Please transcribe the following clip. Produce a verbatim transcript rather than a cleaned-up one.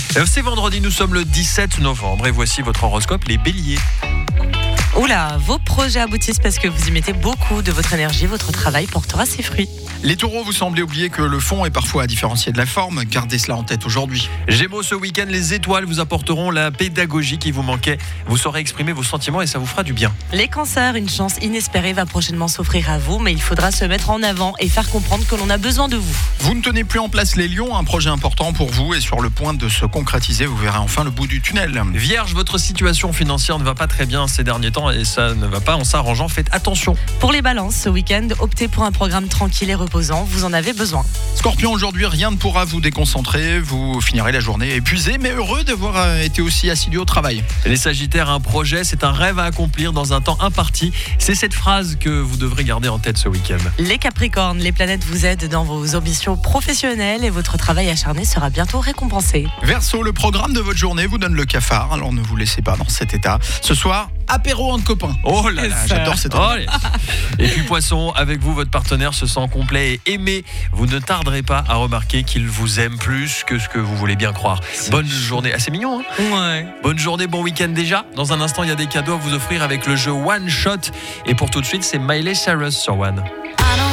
C'est vendredi, nous sommes le dix-sept novembre et voici votre horoscope, les béliers. Oula, vos projets aboutissent parce que vous y mettez beaucoup de votre énergie, votre travail portera ses fruits. Les taureaux, vous semblez oublier que le fond est parfois à différencier de la forme. Gardez cela en tête aujourd'hui. Gémeaux, ce week-end, les étoiles vous apporteront la pédagogie qui vous manquait. Vous saurez exprimer vos sentiments et ça vous fera du bien. Les cancers, une chance inespérée va prochainement s'offrir à vous, mais il faudra se mettre en avant et faire comprendre que l'on a besoin de vous. Vous ne tenez plus en place les lions, un projet important pour vous est sur le point de se concrétiser. Vous verrez enfin le bout du tunnel. Vierge, votre situation financière ne va pas très bien ces derniers temps et ça ne va pas en s'arrangeant. Faites attention. Pour les balances, ce week-end, optez pour un programme tranquille et reposant. Vous en avez besoin. Scorpion, aujourd'hui, rien ne pourra vous déconcentrer. Vous finirez la journée épuisé, mais heureux d'avoir été aussi assidu au travail. Les Sagittaires, un projet, c'est un rêve à accomplir dans un temps imparti. C'est cette phrase que vous devrez garder en tête ce week-end. Les Capricornes, les planètes vous aident dans vos ambitions professionnelles et votre travail acharné sera bientôt récompensé. Verseau, le programme de votre journée vous donne le cafard, alors ne vous laissez pas dans cet état. Ce soir, apéro entre copains. Oh là là, j'adore cette oh Et puis Poisson, avec vous, votre partenaire se sent complet et aimé. Vous ne tarderez pas à remarquer qu'il vous aime plus que ce que vous voulez bien croire. Bonne journée. Ah, c'est mignon, hein ? Ouais. Bonne journée, bon week-end déjà. Dans un instant, il y a des cadeaux à vous offrir avec le jeu One Shot. Et pour tout de suite, c'est Miley Cyrus sur One.